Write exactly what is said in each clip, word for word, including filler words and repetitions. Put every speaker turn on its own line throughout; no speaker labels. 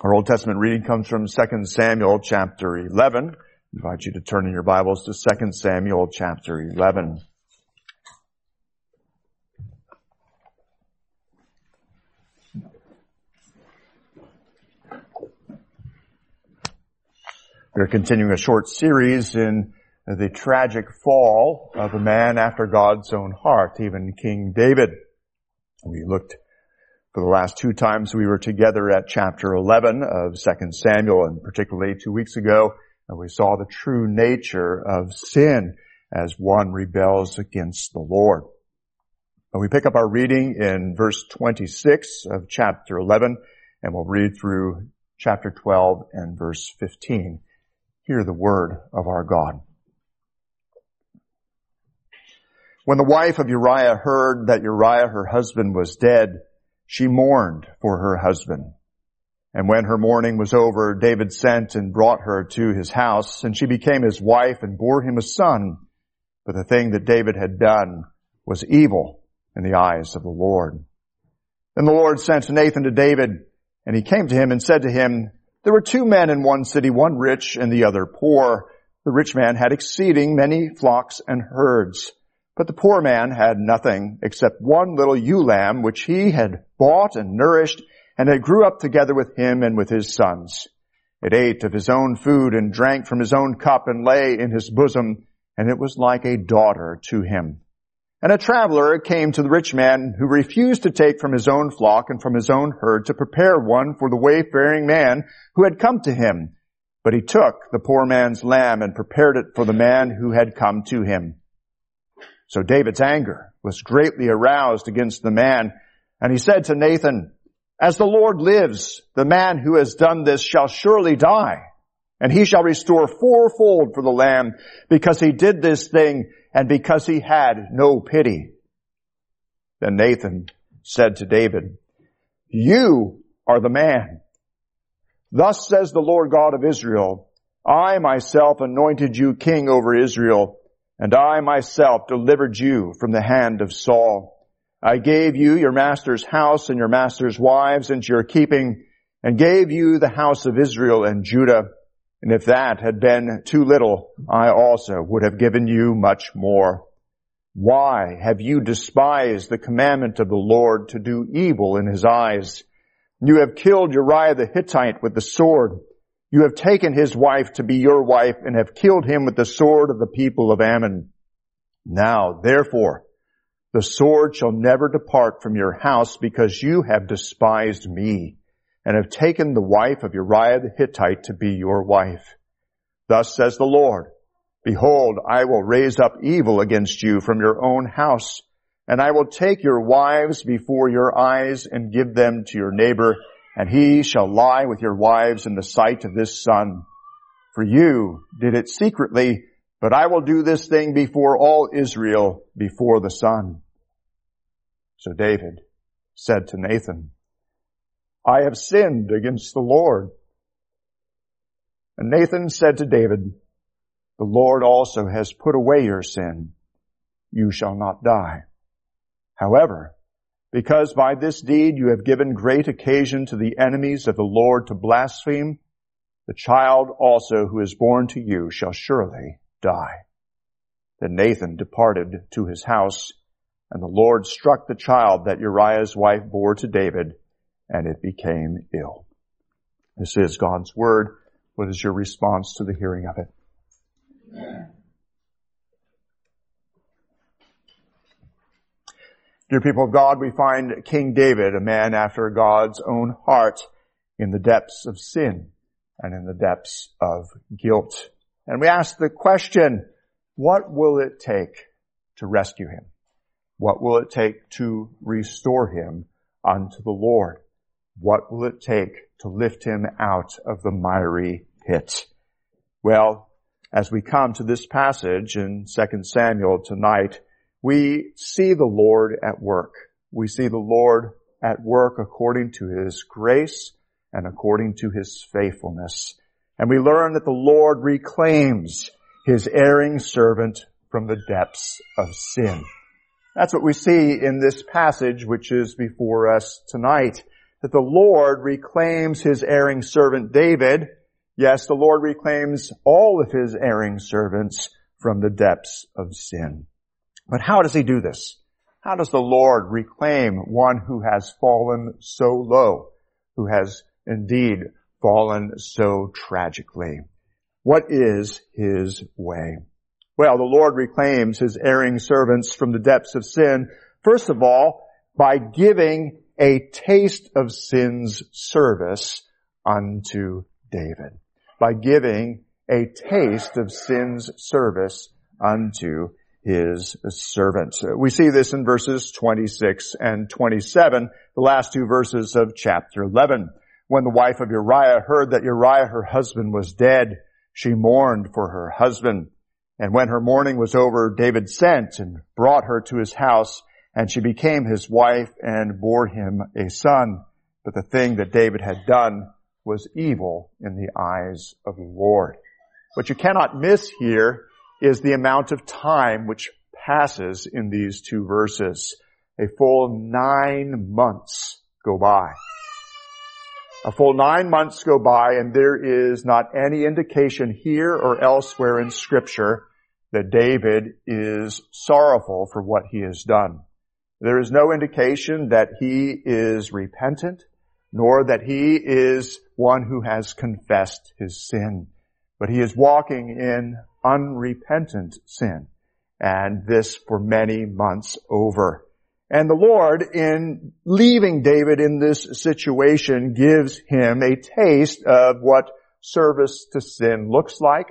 Our Old Testament reading comes from Second Samuel chapter eleven. I invite you to turn in your Bibles to Second Samuel chapter eleven. We are continuing a short series in the tragic fall of a man after God's own heart, even King David. We looked for the last two times we were together at chapter eleven of Second Samuel, and particularly two weeks ago, we saw the true nature of sin as one rebels against the Lord. We pick up our reading in verse twenty-six of chapter eleven, and we'll read through chapter twelve and verse fifteen. Hear the word of our God. When the wife of Uriah heard that Uriah, her husband, was dead, she mourned for her husband. And when her mourning was over, David sent and brought her to his house, and she became his wife and bore him a son. But the thing that David had done was evil in the eyes of the Lord. Then the Lord sent Nathan to David, and he came to him and said to him, "There were two men in one city, one rich and the other poor. The rich man had exceeding many flocks and herds. But the poor man had nothing except one little ewe lamb, which he had bought and nourished, and it grew up together with him and with his sons. It ate of his own food and drank from his own cup and lay in his bosom, and it was like a daughter to him. And a traveler came to the rich man, who refused to take from his own flock and from his own herd to prepare one for the wayfaring man who had come to him. But he took the poor man's lamb and prepared it for the man who had come to him. So David's anger was greatly aroused against the man, and he said to Nathan, 'As the Lord lives, the man who has done this shall surely die, and he shall restore fourfold for the lamb, because he did this thing and because he had no pity.' Then Nathan said to David, 'You are the man. Thus says the Lord God of Israel, I myself anointed you king over Israel, and I myself delivered you from the hand of Saul. I gave you your master's house and your master's wives into your keeping, and gave you the house of Israel and Judah. And if that had been too little, I also would have given you much more. Why have you despised the commandment of the Lord to do evil in his eyes? You have killed Uriah the Hittite with the sword. You have taken his wife to be your wife and have killed him with the sword of the people of Ammon. Now, therefore, the sword shall never depart from your house, because you have despised me and have taken the wife of Uriah the Hittite to be your wife. Thus says the Lord, behold, I will raise up evil against you from your own house, and I will take your wives before your eyes and give them to your neighbor, and he shall lie with your wives in the sight of this sun. For you did it secretly, but I will do this thing before all Israel, before the sun.' So David said to Nathan, 'I have sinned against the Lord.' And Nathan said to David, 'The Lord also has put away your sin. You shall not die. However, because by this deed you have given great occasion to the enemies of the Lord to blaspheme, the child also who is born to you shall surely die.' Then Nathan departed to his house, and the Lord struck the child that Uriah's wife bore to David, and it became ill." This is God's word. What is your response to the hearing of it? Amen. Dear people of God, we find King David, a man after God's own heart, in the depths of sin and in the depths of guilt. And we ask the question, what will it take to rescue him? What will it take to restore him unto the Lord? What will it take to lift him out of the miry pit? Well, as we come to this passage in Second Samuel tonight, we see the Lord at work. We see the Lord at work according to his grace and according to his faithfulness. And we learn that the Lord reclaims his erring servant from the depths of sin. That's what we see in this passage which is before us tonight. that the Lord reclaims his erring servant David. Yes, the Lord reclaims all of his erring servants from the depths of sin. But how does he do this? How does the Lord reclaim one who has fallen so low, who has indeed fallen so tragically? What is his way? Well, the Lord reclaims his erring servants from the depths of sin, first of all, by giving a taste of sin's service unto David. By giving a taste of sin's service unto his servant. We see this in verses twenty-six and twenty-seven, the last two verses of chapter eleven. When the wife of Uriah heard that Uriah, her husband, was dead, she mourned for her husband. And when her mourning was over, David sent and brought her to his house, and she became his wife and bore him a son. But the thing that David had done was evil in the eyes of the Lord. What you cannot miss here is the amount of time which passes in these two verses. A full nine months go by. A full nine months go by, and there is not any indication here or elsewhere in Scripture that David is sorrowful for what he has done. There is no indication that he is repentant, nor that he is one who has confessed his sin. But he is walking in unrepentant sin, and this for many months over. And the Lord, in leaving David in this situation, gives him a taste of what service to sin looks like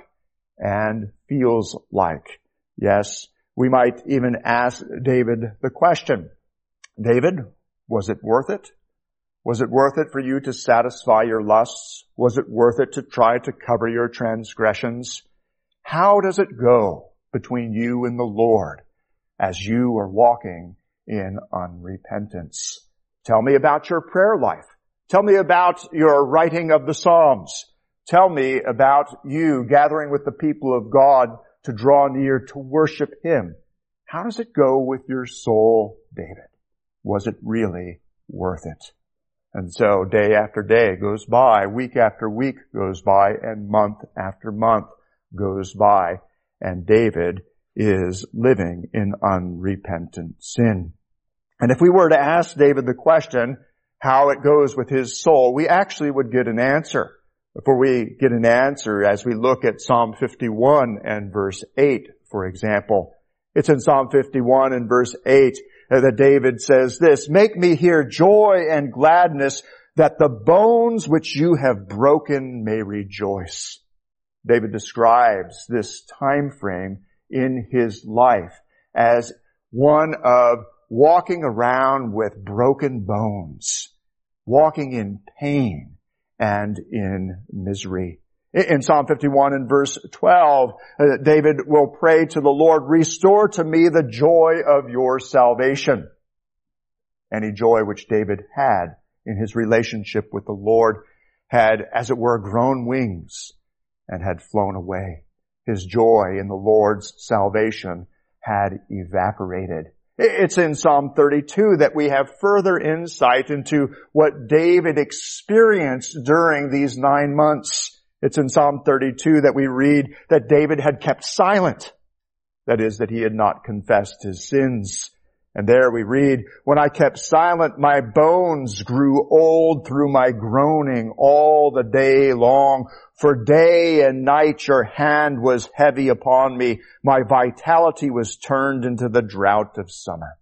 and feels like. Yes, we might even ask David the question, David, was it worth it? Was it worth it for you to satisfy your lusts? Was it worth it to try to cover your transgressions? How does it go between you and the Lord as you are walking in unrepentance? Tell me about your prayer life. Tell me about your writing of the Psalms. Tell me about you gathering with the people of God to draw near to worship Him. How does it go with your soul, David? Was it really worth it? And so day after day goes by, week after week goes by, and month after month goes by, and David is living in unrepentant sin. And if we were to ask David the question, how it goes with his soul, we actually would get an answer. Before we get an answer, as we look at Psalm fifty-one and verse eight, for example, it's in Psalm fifty-one and verse eight that David says this, "Make me hear joy and gladness, that the bones which you have broken may rejoice." David describes this time frame in his life as one of walking around with broken bones, walking in pain and in misery. In Psalm fifty-one and verse twelve, David will pray to the Lord, "Restore to me the joy of your salvation." Any joy which David had in his relationship with the Lord had, as it were, grown wings and had flown away. His joy in the Lord's salvation had evaporated. It's in Psalm thirty-two that we have further insight into what David experienced during these nine months. It's in Psalm thirty-two that we read that David had kept silent. That is, that he had not confessed his sins. And there we read, "When I kept silent, my bones grew old through my groaning all the day long. For day and night your hand was heavy upon me. My vitality was turned into the drought of summer."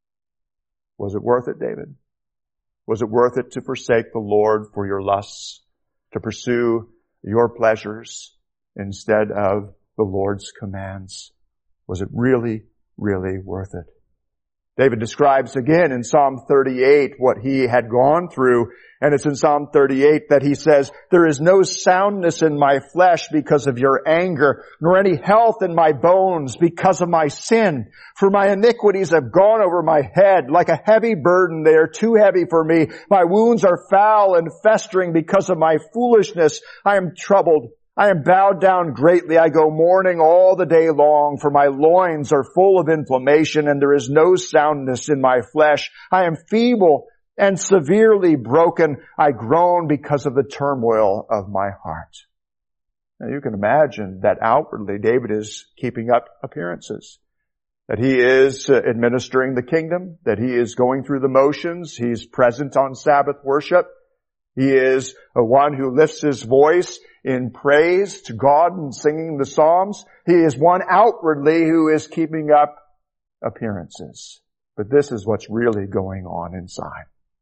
Was it worth it, David? Was it worth it to forsake the Lord for your lusts, to pursue your pleasures instead of the Lord's commands? Was it really, really worth it? David describes again in Psalm thirty-eight what he had gone through, and it's in Psalm thirty-eight that he says, "There is no soundness in my flesh because of your anger, nor any health in my bones because of my sin. For my iniquities have gone over my head like a heavy burden. They are too heavy for me. My wounds are foul and festering because of my foolishness. I am troubled. I am bowed down greatly. I go mourning all the day long, for my loins are full of inflammation, and there is no soundness in my flesh. I am feeble and severely broken. I groan because of the turmoil of my heart. Now you can imagine that outwardly David is keeping up appearances. That he is administering the kingdom, that he is going through the motions, he's present on Sabbath worship. He is a one who lifts his voice in praise to God and singing the Psalms. He is one outwardly who is keeping up appearances. But this is what's really going on inside.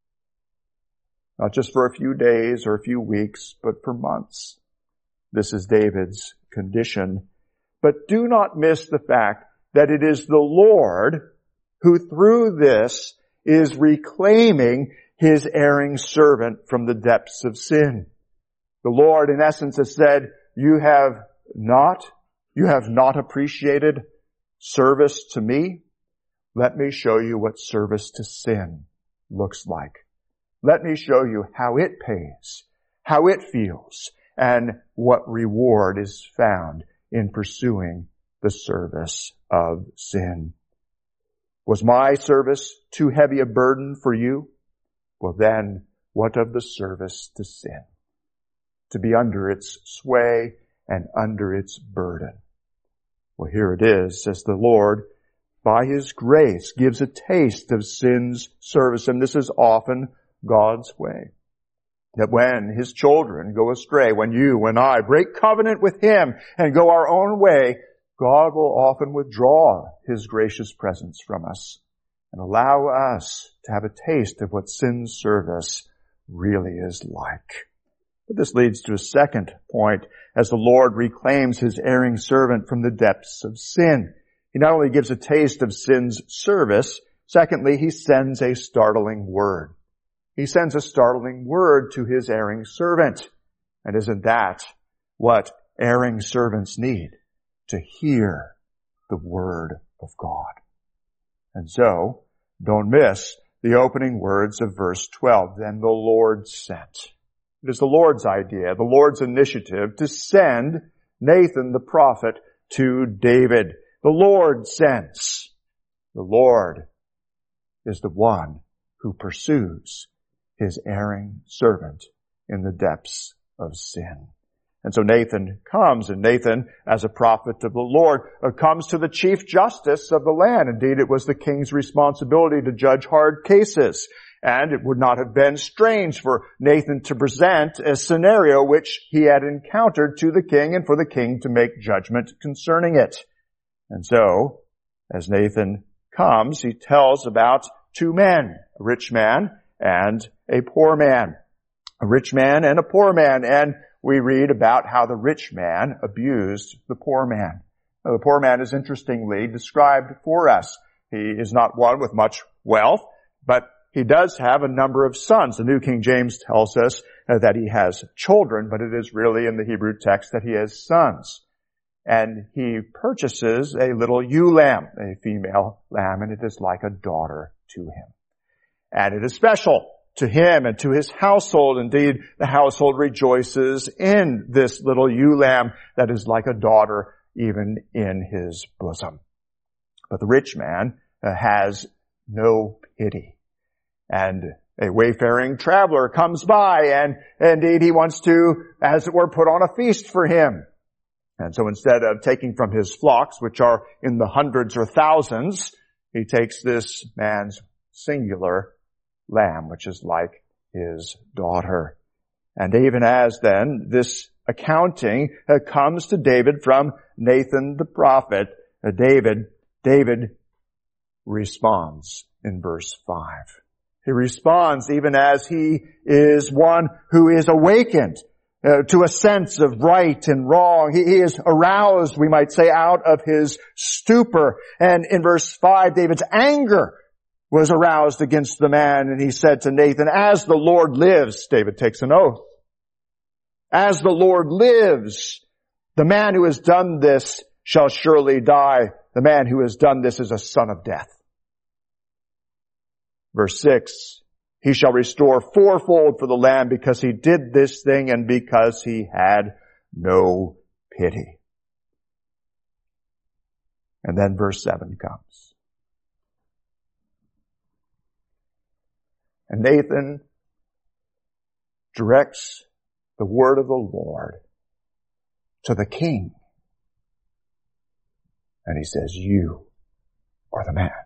Not just for a few days or a few weeks, but for months. This is David's condition. But do not miss the fact that it is the Lord who through this is reclaiming his erring servant from the depths of sin. The Lord, in essence, has said, you have not, you have not appreciated service to me. Let me show you what service to sin looks like. Let me show you how it pays, how it feels, and what reward is found in pursuing the service of sin. Was my service too heavy a burden for you? Well then, what of the service to sin? To be under its sway and under its burden. Well, here it is, as the Lord, by His grace, gives a taste of sin's service. And this is often God's way. That when His children go astray, when you, when I break covenant with Him and go our own way, God will often withdraw His gracious presence from us and allow us to have a taste of what sin's service really is like. But this leads to a second point as the Lord reclaims His erring servant from the depths of sin. He not only gives a taste of sin's service, secondly, He sends a startling word. He sends a startling word to His erring servant. And isn't that what erring servants need? To hear the word of God. And so, don't miss the opening words of verse twelve. Then the Lord sent. It is the Lord's idea, the Lord's initiative to send Nathan the prophet to David. The Lord sends. The Lord is the one who pursues His erring servant in the depths of sin. And so Nathan comes, and Nathan, as a prophet of the Lord, uh, comes to the chief justice of the land. Indeed, it was the king's responsibility to judge hard cases. And it would not have been strange for Nathan to present a scenario which he had encountered to the king and for the king to make judgment concerning it. And so, as Nathan comes, he tells about two men, a rich man and a poor man. A rich man and a poor man. And we read about how the rich man abused the poor man. Now, the poor man is interestingly described for us. He is not one with much wealth, but he does have a number of sons. The New King James tells us uh, that he has children, but it is really in the Hebrew text that he has sons. And he purchases a little ewe lamb, a female lamb, and it is like a daughter to him. And it is special to him and to his household. Indeed, the household rejoices in this little ewe lamb that is like a daughter even in his bosom. But the rich man uh, has no pity. And a wayfaring traveler comes by, and indeed he wants to, as it were, put on a feast for him. And so instead of taking from his flocks, which are in the hundreds or thousands, he takes this man's singular lamb, which is like his daughter. And even as then this accounting uh, comes to David from Nathan the prophet, uh, David, David responds in verse five. He responds even as he is one who is awakened uh, to a sense of right and wrong. He, he is aroused, we might say, out of his stupor. And in verse five, David's anger was aroused against the man, and he said to Nathan, as the Lord lives, David takes an oath, as the Lord lives, the man who has done this shall surely die. The man who has done this is a son of death. Verse six, he shall restore fourfold for the land because he did this thing and because he had no pity. And then verse seven comes. And Nathan directs the word of the Lord to the king. And he says, you are the man.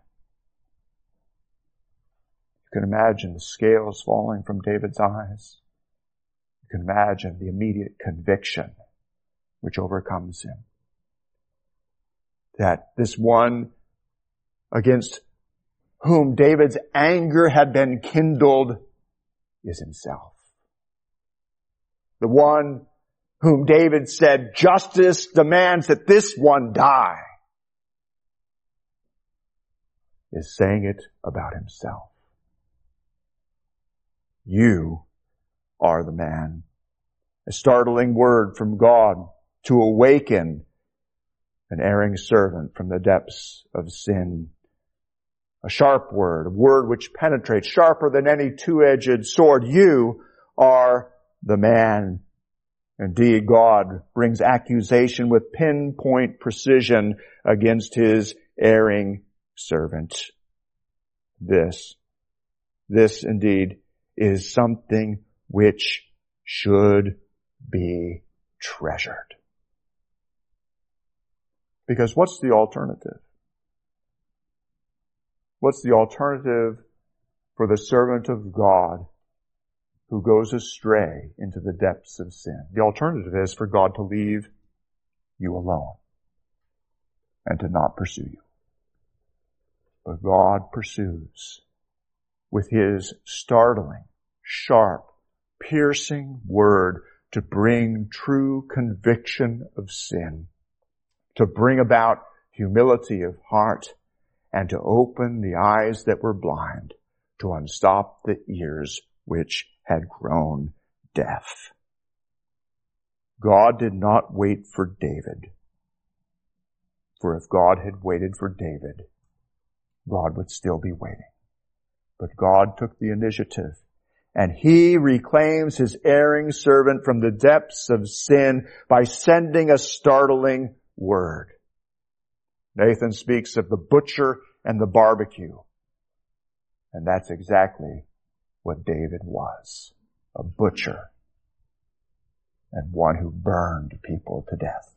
You can imagine the scales falling from David's eyes. You can imagine the immediate conviction which overcomes him. That this one against whom David's anger had been kindled is himself. The one whom David said, justice demands that this one die, is saying it about himself. You are the man. A startling word from God to awaken an erring servant from the depths of sin. A sharp word, a word which penetrates sharper than any two-edged sword. You are the man. Indeed, God brings accusation with pinpoint precision against his erring servant. This, this indeed is something which should be treasured. Because what's the alternative? What's the alternative for the servant of God who goes astray into the depths of sin? The alternative is for God to leave you alone and to not pursue you. But God pursues with his startling, sharp, piercing word to bring true conviction of sin, to bring about humility of heart, and to open the eyes that were blind, to unstop the ears which had grown deaf. God did not wait for David, for if God had waited for David, God would still be waiting. But God took the initiative, and he reclaims his erring servant from the depths of sin by sending a startling word. Nathan speaks of the butcher and the barbecue. And that's exactly what David was. A butcher and one who burned people to death.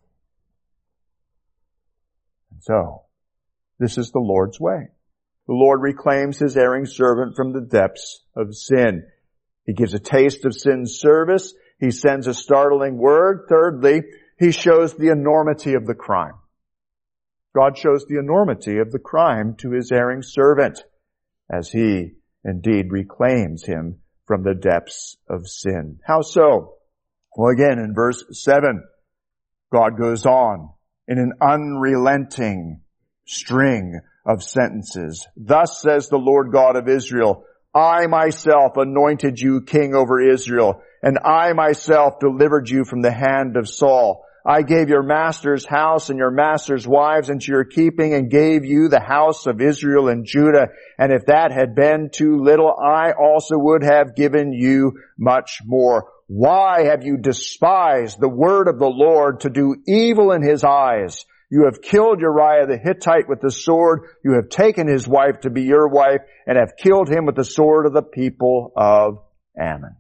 And so, this is the Lord's way. The Lord reclaims his erring servant from the depths of sin. He gives a taste of sin's service. He sends a startling word. Thirdly, he shows the enormity of the crime. God shows the enormity of the crime to his erring servant as he indeed reclaims him from the depths of sin. How so? Well, again, in verse seven, God goes on in an unrelenting string of sentences. Thus says the Lord God of Israel, I myself anointed you king over Israel, and I myself delivered you from the hand of Saul. I gave your master's house and your master's wives into your keeping and gave you the house of Israel and Judah. And if that had been too little, I also would have given you much more. Why have you despised the word of the Lord to do evil in his eyes? You have killed Uriah the Hittite with the sword. You have taken his wife to be your wife and have killed him with the sword of the people of Ammon.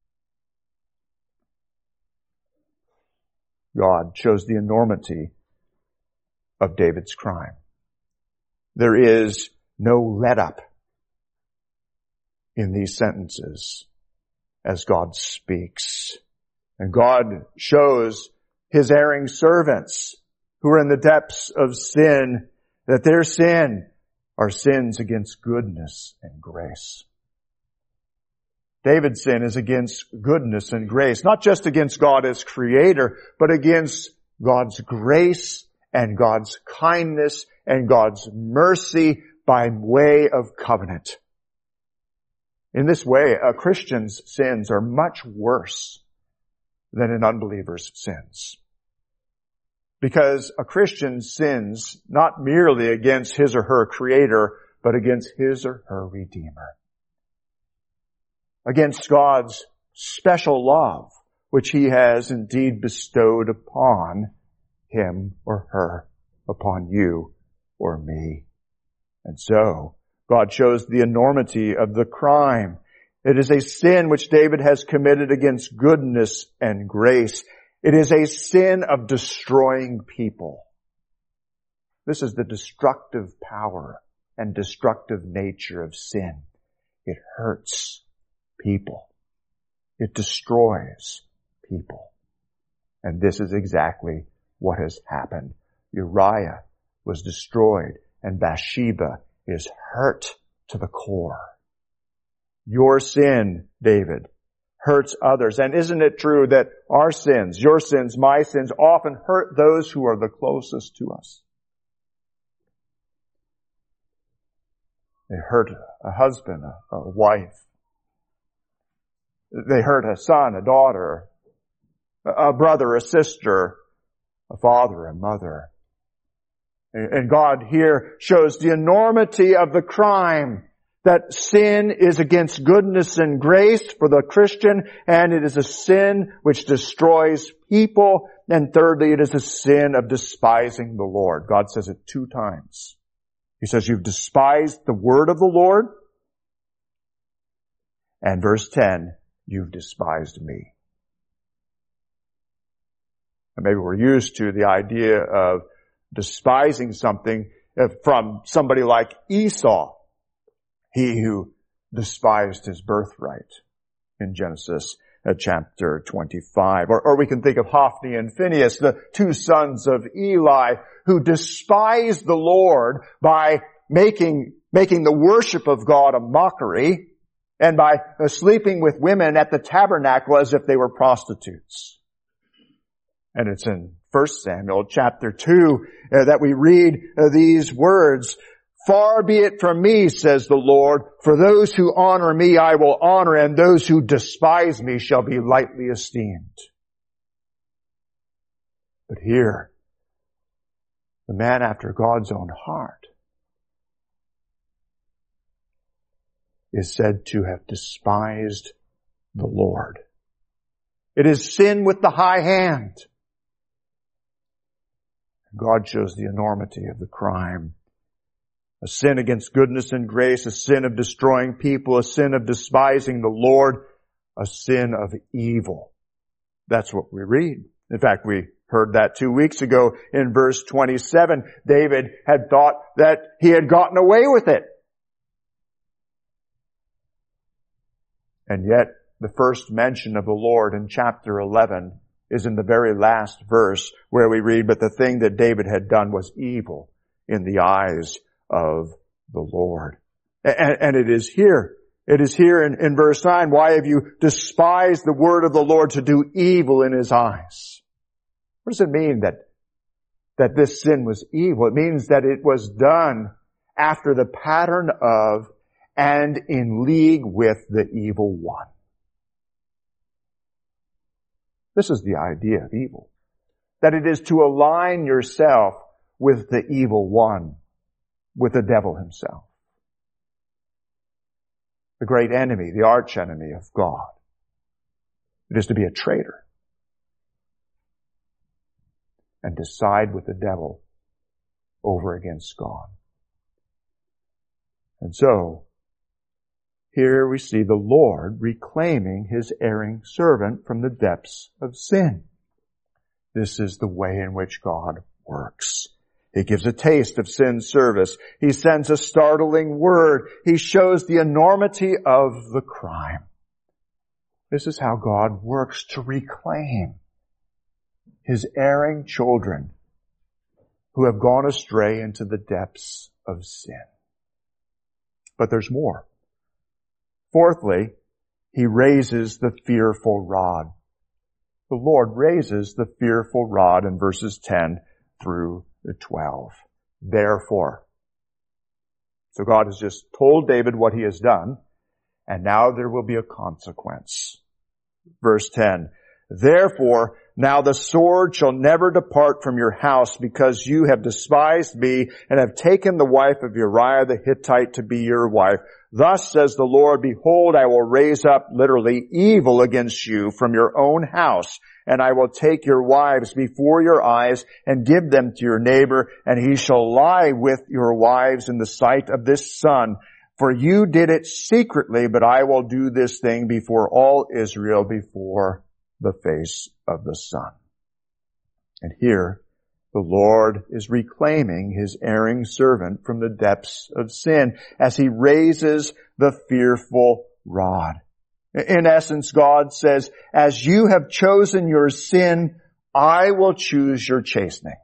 God shows the enormity of David's crime. There is no let-up in these sentences as God speaks. And God shows his erring servants who are in the depths of sin that their sin are sins against goodness and grace. David's sin is against goodness and grace, not just against God as creator, but against God's grace and God's kindness and God's mercy by way of covenant. In this way, a Christian's sins are much worse than an unbeliever's sins. Because a Christian sins not merely against his or her creator, but against his or her Redeemer. Against God's special love, which he has indeed bestowed upon him or her, upon you or me. And so, God shows the enormity of the crime. It is a sin which David has committed against goodness and grace. It is a sin of destroying people. This is the destructive power and destructive nature of sin. It hurts people. It destroys people. And this is exactly what has happened. Uriah was destroyed, and Bathsheba is hurt to the core. Your sin, David, hurts others. And isn't it true that our sins, your sins, my sins, often hurt those who are the closest to us? They hurt a husband, a, a wife. They hurt a son, a daughter, a brother, a sister, a father, a mother. And God here shows the enormity of the crime, that sin is against goodness and grace for the Christian, and it is a sin which destroys people. And thirdly, it is a sin of despising the Lord. God says it two times. He says, you've despised the word of the Lord. And verse ten, you've despised me. And maybe we're used to the idea of despising something from somebody like Esau, he who despised his birthright in Genesis uh, chapter twenty-five. Or, or we can think of Hophni and Phinehas, the two sons of Eli, who despised the Lord by making, making the worship of God a mockery, and by uh, sleeping with women at the tabernacle as if they were prostitutes. And it's in First Samuel chapter two uh, that we read uh, these words, far be it from me, says the Lord, for those who honor me I will honor, and those who despise me shall be lightly esteemed. But here, the man after God's own heart is said to have despised the Lord. It is sin with the high hand. God shows the enormity of the crime. A sin against goodness and grace, a sin of destroying people, a sin of despising the Lord, a sin of evil. That's what we read. In fact, we heard that two weeks ago in verse twenty-seven. David had thought that he had gotten away with it. And yet, the first mention of the Lord in chapter eleven is in the very last verse where we read, but the thing that David had done was evil in the eyes of the Lord. And, and it is here. It is here in, in verse nine. Why have you despised the word of the Lord to do evil in his eyes? What does it mean that, that this sin was evil? It means that it was done after the pattern of and in league with the evil one. This is the idea of evil. That it is to align yourself with the evil one, with the devil himself. The great enemy, the arch enemy of God. It is to be a traitor and to side with the devil over against God. And so, here we see the Lord reclaiming his erring servant from the depths of sin. This is the way in which God works. He gives a taste of sin's service. He sends a startling word. He shows the enormity of the crime. This is how God works to reclaim his erring children who have gone astray into the depths of sin. But there's more. Fourthly, he raises the fearful rod. The Lord raises the fearful rod in verses ten through twelve. Therefore. So God has just told David what he has done, and now there will be a consequence. Verse ten. Therefore, now the sword shall never depart from your house, because you have despised me and have taken the wife of Uriah the Hittite to be your wife. Thus says the Lord, behold, I will raise up, literally, evil against you from your own house, and I will take your wives before your eyes and give them to your neighbor, and he shall lie with your wives in the sight of this sun. For you did it secretly, but I will do this thing before all Israel, before the face of the sun. And here, the Lord is reclaiming his erring servant from the depths of sin as he raises the fearful rod. In essence, God says, as you have chosen your sin, I will choose your chastening.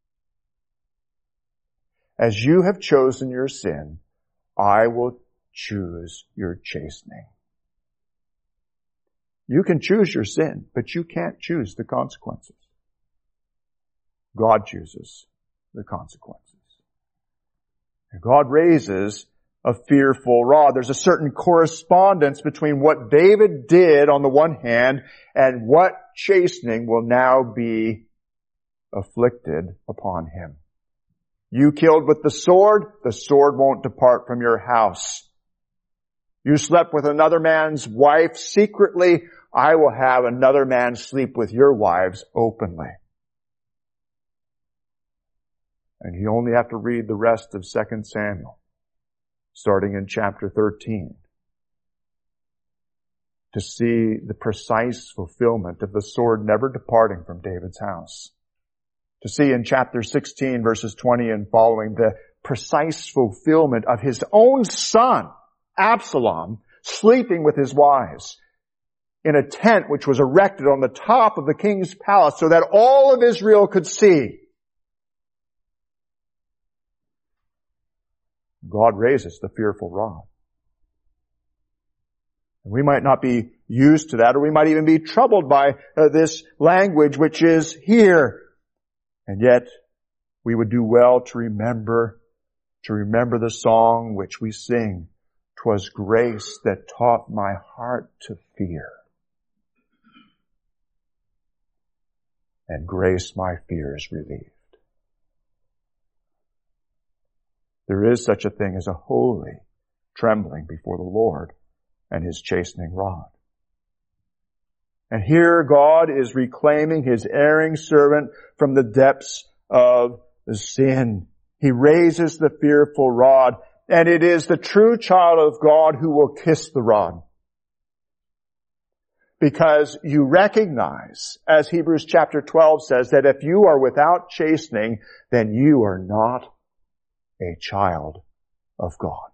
As you have chosen your sin, I will choose your chastening. You can choose your sin, but you can't choose the consequences. God chooses the consequences. And God raises a fearful rod. There's a certain correspondence between what David did on the one hand and what chastening will now be afflicted upon him. You killed with the sword, the sword won't depart from your house. You slept with another man's wife secretly, I will have another man sleep with your wives openly. And you only have to read the rest of Second Samuel, starting in chapter thirteen, to see the precise fulfillment of the sword never departing from David's house. To see in chapter sixteen, verses twenty and following, the precise fulfillment of his own son, Absalom, sleeping with his wives in a tent which was erected on the top of the king's palace so that all of Israel could see. God raises the fearful rod. And we might not be used to that, or we might even be troubled by uh, this language which is here. And yet, we would do well to remember, to remember the song which we sing. 'Twas grace that taught my heart to fear, and grace my fears relieved. There is such a thing as a holy trembling before the Lord and his chastening rod. And here God is reclaiming his erring servant from the depths of the sin. He raises the fearful rod, and it is the true child of God who will kiss the rod. Because you recognize, as Hebrews chapter twelve says, that if you are without chastening, then you are not a child of God.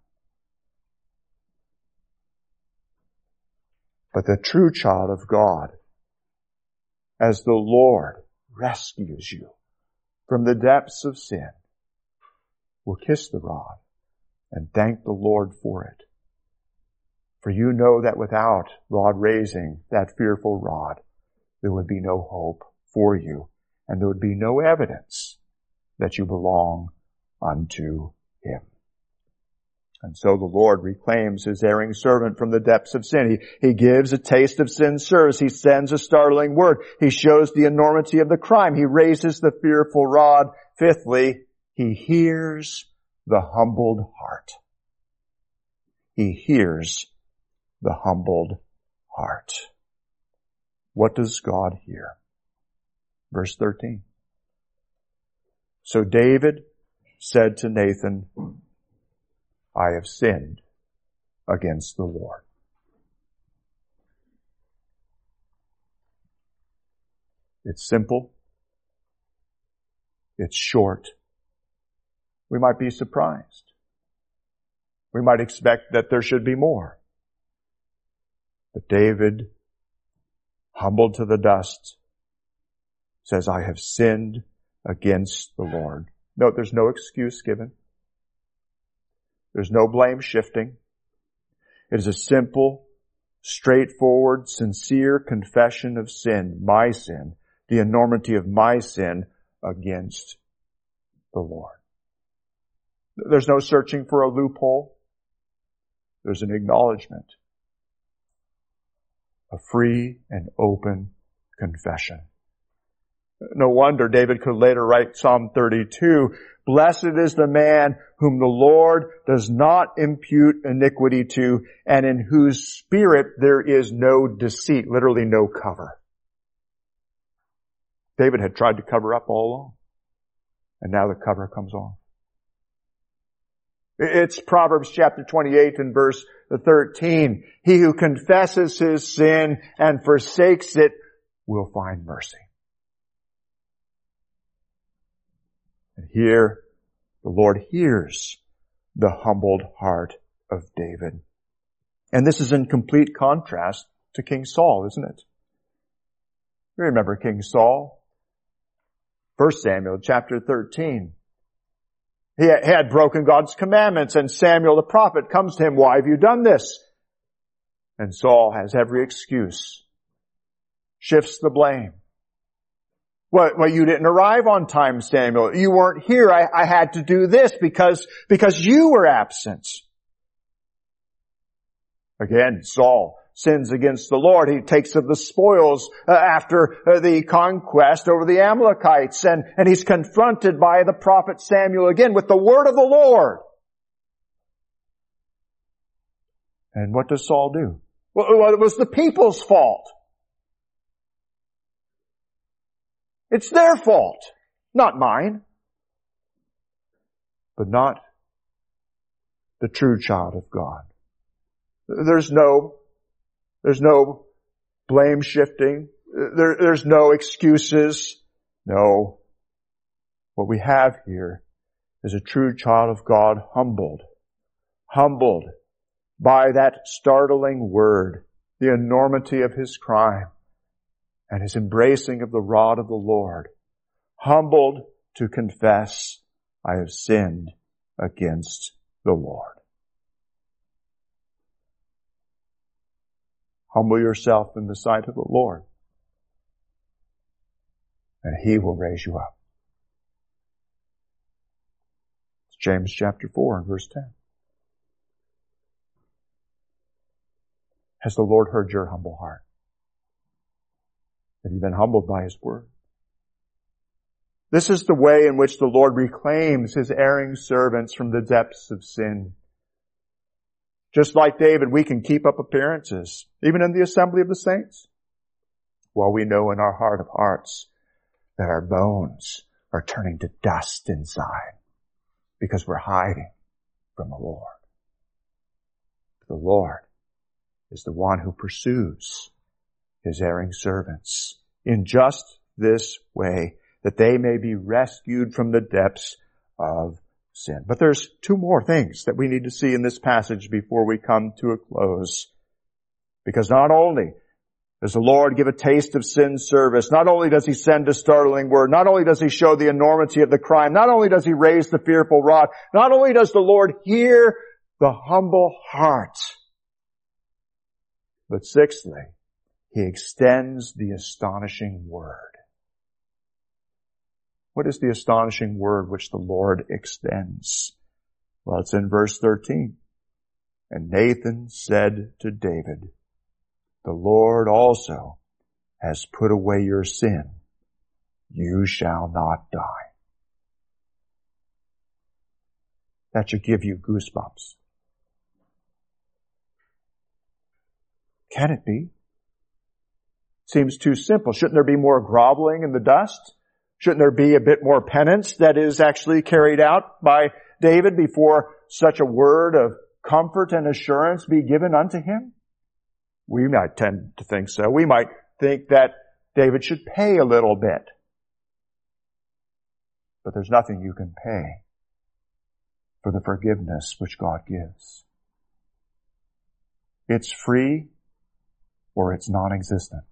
But the true child of God, as the Lord rescues you from the depths of sin, will kiss the rod and thank the Lord for it. For you know that without God raising that fearful rod, there would be no hope for you, and there would be no evidence that you belong unto him. And so the Lord reclaims his erring servant from the depths of sin. He, he gives a taste of sin's service. He sends a startling word. He shows the enormity of the crime. He raises the fearful rod. Fifthly, he hears the humbled heart. He hears the humbled heart. What does God hear? Verse thirteen. So David said to Nathan, I have sinned against the Lord. It's simple. It's short. We might be surprised. We might expect that there should be more. But David, humbled to the dust, says, I have sinned against the Lord. Note, there's no excuse given. There's no blame shifting. It is a simple, straightforward, sincere confession of sin, my sin, the enormity of my sin against the Lord. There's no searching for a loophole. There's an acknowledgement. A free and open confession. No wonder David could later write Psalm thirty-two, blessed is the man whom the Lord does not impute iniquity to, and in whose spirit there is no deceit, literally no cover. David had tried to cover up all along, and now the cover comes off. It's Proverbs chapter twenty-eight and verse thirteen. He who confesses his sin and forsakes it will find mercy. And here, the Lord hears the humbled heart of David. And this is in complete contrast to King Saul, isn't it? You remember King Saul? First Samuel chapter thirteen. He had broken God's commandments, and Samuel the prophet comes to him, "Why have you done this?" And Saul has every excuse. Shifts the blame. Well, well, you didn't arrive on time, Samuel. You weren't here. I, I had to do this because, because you were absent. Again, Saul sins against the Lord. He takes of the spoils uh, after uh, the conquest over the Amalekites, and, and he's confronted by the prophet Samuel again with the word of the Lord. And what does Saul do? Well, it was the people's fault. It's their fault, not mine. But not the true child of God. There's no, there's no blame shifting. There, there's no excuses. No. What we have here is a true child of God humbled. Humbled by that startling word, the enormity of his crime, and his embracing of the rod of the Lord. Humbled to confess, I have sinned against the Lord. Humble yourself in the sight of the Lord, and He will raise you up. It's James chapter four and verse ten. Has the Lord heard your humble heart? Have you been humbled by His word? This is the way in which the Lord reclaims His erring servants from the depths of sin. Just like David, we can keep up appearances, even in the assembly of the saints, while we know in our heart of hearts that our bones are turning to dust inside because we're hiding from the Lord. The Lord is the one who pursues His erring servants in just this way, that they may be rescued from the depths of sin. But there's two more things that we need to see in this passage before we come to a close. Because not only does the Lord give a taste of sin's service, not only does He send a startling word, not only does He show the enormity of the crime, not only does He raise the fearful rod, not only does the Lord hear the humble heart, but sixthly, He extends the astonishing word. What is the astonishing word which the Lord extends? Well, it's in verse thirteen. And Nathan said to David, the Lord also has put away your sin. You shall not die. That should give you goosebumps. Can it be? Seems too simple. Shouldn't there be more groveling in the dust? Shouldn't there be a bit more penance that is actually carried out by David before such a word of comfort and assurance be given unto him? We might tend to think so. We might think that David should pay a little bit. But there's nothing you can pay for the forgiveness which God gives. It's free or it's non-existent.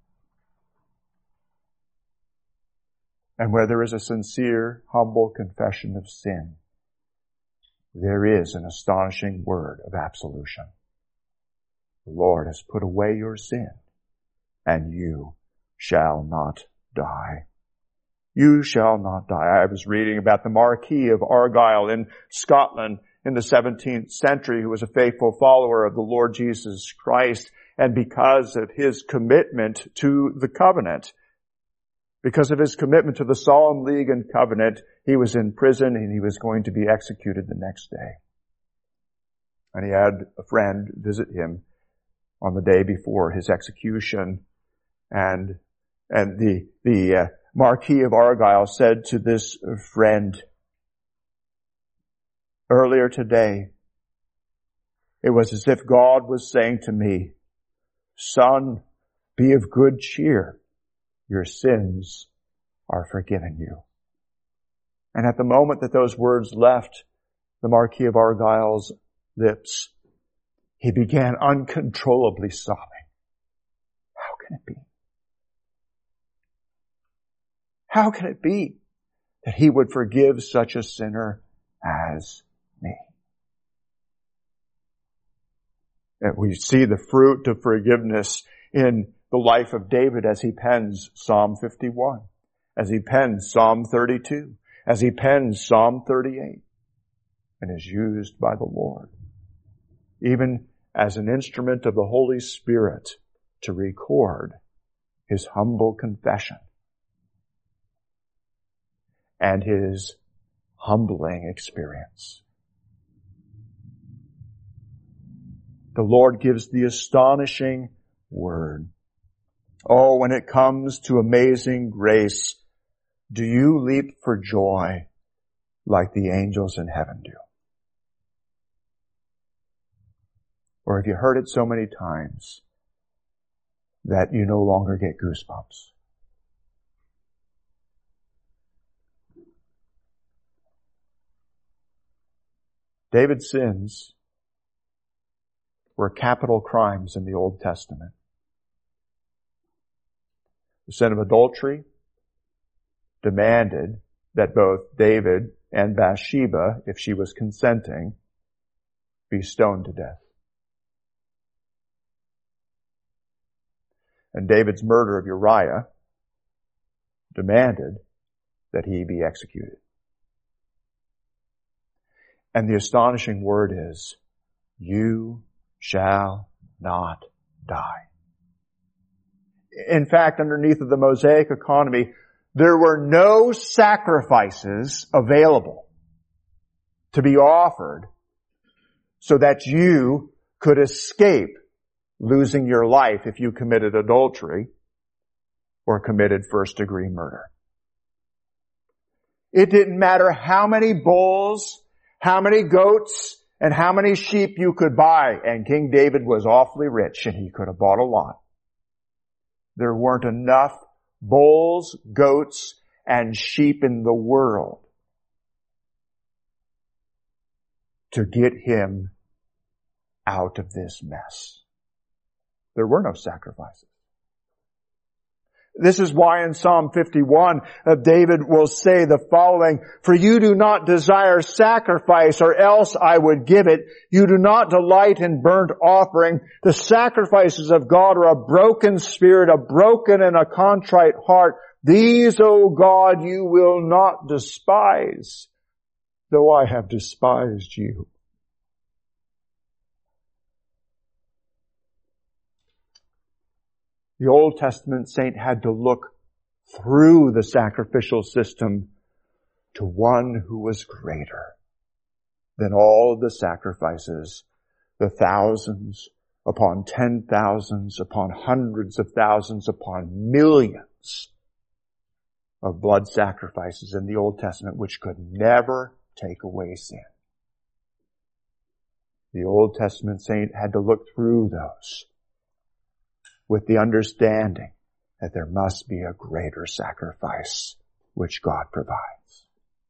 And where there is a sincere, humble confession of sin, there is an astonishing word of absolution. The Lord has put away your sin, and you shall not die. You shall not die. I was reading about the Marquis of Argyll in Scotland in the seventeenth century, who was a faithful follower of the Lord Jesus Christ, and because of his commitment to the covenant, because of his commitment to the solemn league and covenant, he was in prison and he was going to be executed the next day. And he had a friend visit him on the day before his execution, and and the the uh, Marquis of Argyll said to this friend, earlier today, it was as if God was saying to me, son, be of good cheer. Your sins are forgiven you. And at the moment that those words left the Marquis of Argyle's lips, he began uncontrollably sobbing. How can it be? How can it be that he would forgive such a sinner as me? And we see the fruit of forgiveness in the life of David as he pens Psalm fifty-one, as he pens Psalm thirty-two, as he pens Psalm thirty-eight, and is used by the Lord, even as an instrument of the Holy Spirit to record his humble confession and his humbling experience. The Lord gives the astonishing word. Oh, when it comes to amazing grace, do you leap for joy like the angels in heaven do? Or have you heard it so many times that you no longer get goosebumps? David's sins were capital crimes in the Old Testament. The sin of adultery demanded that both David and Bathsheba, if she was consenting, be stoned to death. And David's murder of Uriah demanded that he be executed. And the astonishing word is, you shall not die. In fact, underneath of the Mosaic economy, there were no sacrifices available to be offered so that you could escape losing your life if you committed adultery or committed first-degree murder. It didn't matter how many bulls, how many goats, and how many sheep you could buy, and King David was awfully rich and he could have bought a lot. There weren't enough bulls, goats, and sheep in the world to get him out of this mess. There were no sacrifices. This is why in Psalm fifty-one, uh, David will say the following, for you do not desire sacrifice, or else I would give it. You do not delight in burnt offering. The sacrifices of God are a broken spirit, a broken and a contrite heart. These, O God, you will not despise, though I have despised you. The Old Testament saint had to look through the sacrificial system to one who was greater than all of the sacrifices, the thousands upon ten thousands, upon hundreds of thousands, upon millions of blood sacrifices in the Old Testament, which could never take away sin. The Old Testament saint had to look through those with the understanding that there must be a greater sacrifice which God provides.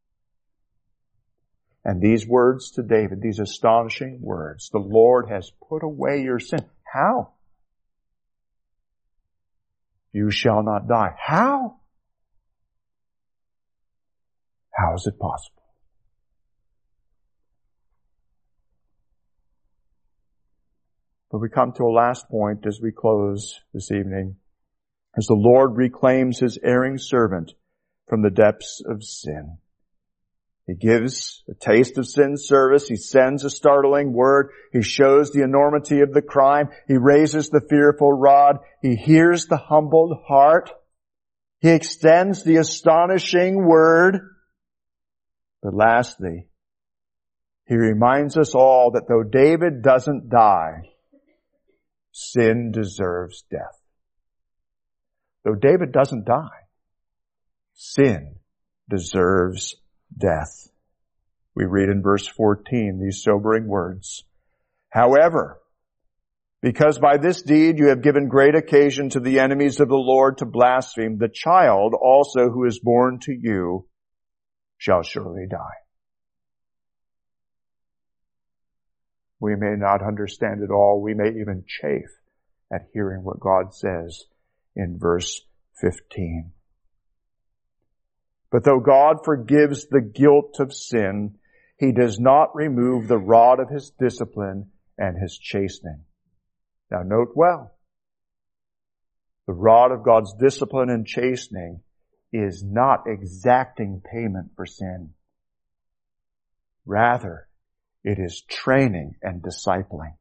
And these words to David, these astonishing words, the Lord has put away your sin. How? You shall not die. How? How is it possible? But we come to a last point as we close this evening, as the Lord reclaims His erring servant from the depths of sin. He gives a taste of sin's service. He sends a startling word. He shows the enormity of the crime. He raises the fearful rod. He hears the humbled heart. He extends the astonishing word. But lastly, He reminds us all that though David doesn't die, sin deserves death. Though David doesn't die, sin deserves death. We read in verse fourteen these sobering words. However, because by this deed you have given great occasion to the enemies of the Lord to blaspheme, the child also who is born to you shall surely die. We may not understand it all. We may even chafe at hearing what God says in verse fifteen. But though God forgives the guilt of sin, He does not remove the rod of His discipline and His chastening. Now note well, the rod of God's discipline and chastening is not exacting payment for sin. Rather, it is training and discipling.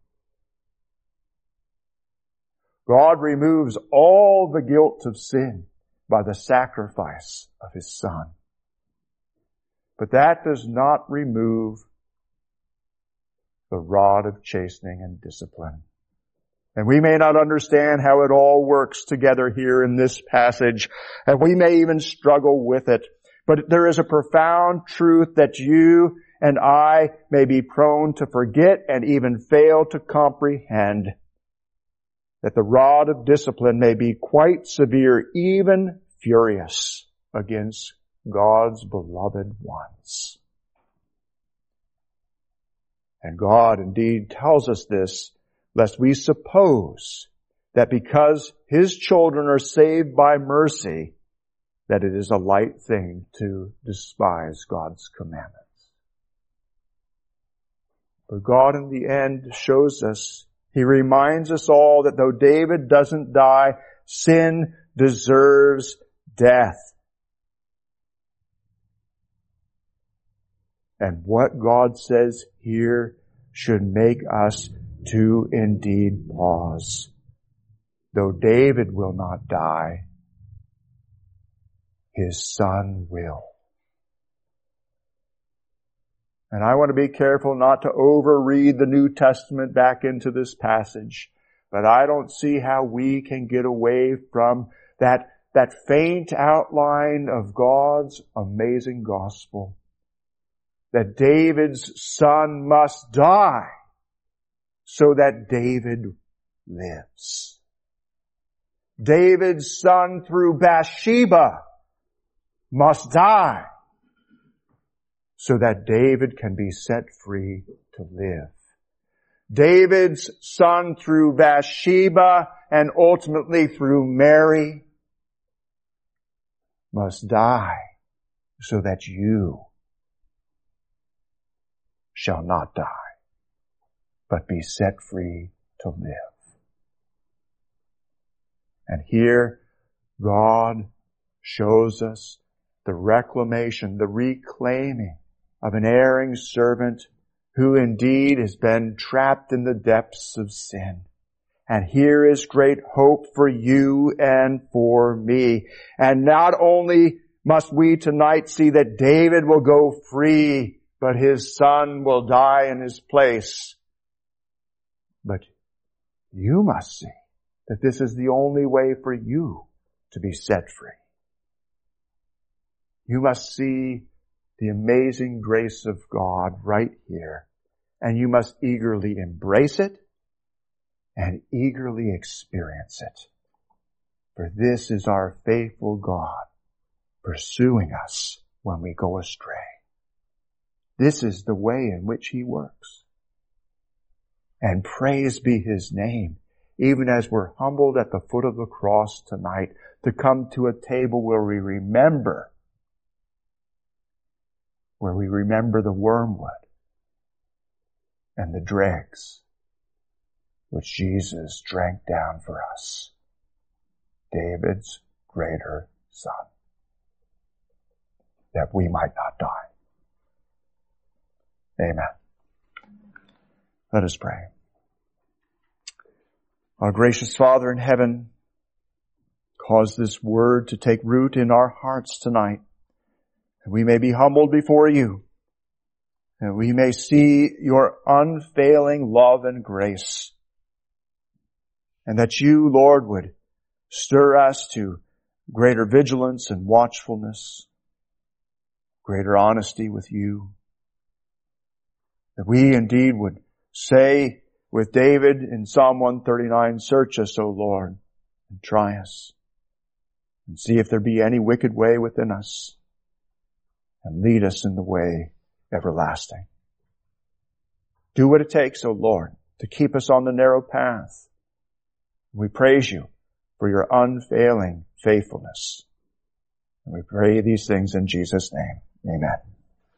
God removes all the guilt of sin by the sacrifice of His Son. But that does not remove the rod of chastening and discipline. And we may not understand how it all works together here in this passage, and we may even struggle with it. But there is a profound truth that you and I may be prone to forget and even fail to comprehend. That the rod of discipline may be quite severe, even furious against God's beloved ones. And God indeed tells us this, lest we suppose that because His children are saved by mercy, that it is a light thing to despise God's commandments. But God in the end shows us, He reminds us all that though David doesn't die, sin deserves death. And what God says here should make us to indeed pause. Though David will not die, his son will. And I want to be careful not to overread the New Testament back into this passage. But I don't see how we can get away from that, that faint outline of God's amazing gospel. That David's son must die so that David lives. David's son through Bathsheba must die so that David can be set free to live. David's son through Bathsheba and ultimately through Mary must die so that you shall not die, but be set free to live. And here God shows us the reclamation, the reclaiming of an erring servant who indeed has been trapped in the depths of sin. And here is great hope for you and for me. And not only must we tonight see that David will go free, but his son will die in his place. But you must see that this is the only way for you to be set free. You must see the amazing grace of God right here. And you must eagerly embrace it and eagerly experience it. For this is our faithful God pursuing us when we go astray. This is the way in which He works. And praise be His name, even as we're humbled at the foot of the cross tonight to come to a table where we remember, where we remember the wormwood and the dregs which Jesus drank down for us, David's greater son, that we might not die. Amen. Let us pray. Our gracious Father in heaven, cause this word to take root in our hearts tonight, that we may be humbled before you, that we may see your unfailing love and grace, and that you, Lord, would stir us to greater vigilance and watchfulness, greater honesty with you, That we indeed would say with David in Psalm one thirty-nine, search us, O Lord, and try us, and see if there be any wicked way within us, and lead us in the way everlasting. Do what it takes, O Lord, to keep us on the narrow path. We praise you for your unfailing faithfulness. And we pray these things in Jesus' name. Amen.